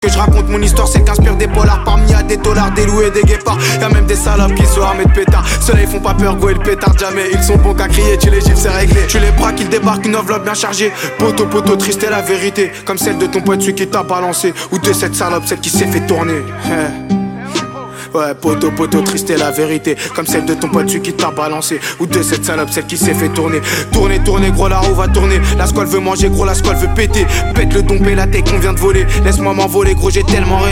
Que je raconte mon histoire, c'est qu'inspire des polars. Parmi y'a des dollars, des loups et des guépards. Y'a même des salopes qui sont armés de pétards. Ceux-là ils font pas peur, go et le pétard jamais. Ils sont bons qu'à crier, tu les gifles c'est réglé. Tu les braques, ils débarquent, une enveloppe bien chargée. Poto, poto, triste est la vérité. Comme celle de ton pote, celui qui t'a balancé. Ou de cette salope, celle qui s'est fait tourner. Ouais, poto, poto, triste est la vérité. Comme celle de ton pote, celui qui t'a balancé. Ou de cette salope, celle qui s'est fait tourner. Tourner, tourner, gros, la roue va tourner. La squale veut manger, gros, la squale veut péter. Pète le dompé, la tech qu'on vient de voler. Laisse-moi m'envoler, gros, j'ai tellement